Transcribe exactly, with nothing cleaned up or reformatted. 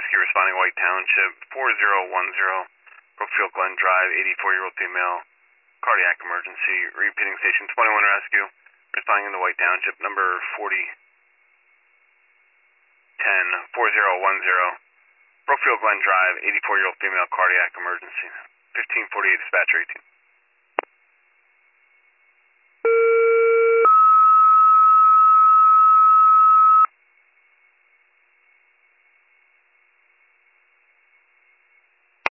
rescue responding White Township, four zero one zero, Brookfield Glen Drive, eighty-four-year-old female, cardiac emergency. Repeating station twenty-one rescue, responding in the White Township, number forty ten, four zero one zero, Brookfield Glen Drive, eighty-four-year-old female, cardiac emergency. fifteen forty-eight, dispatcher eighteen.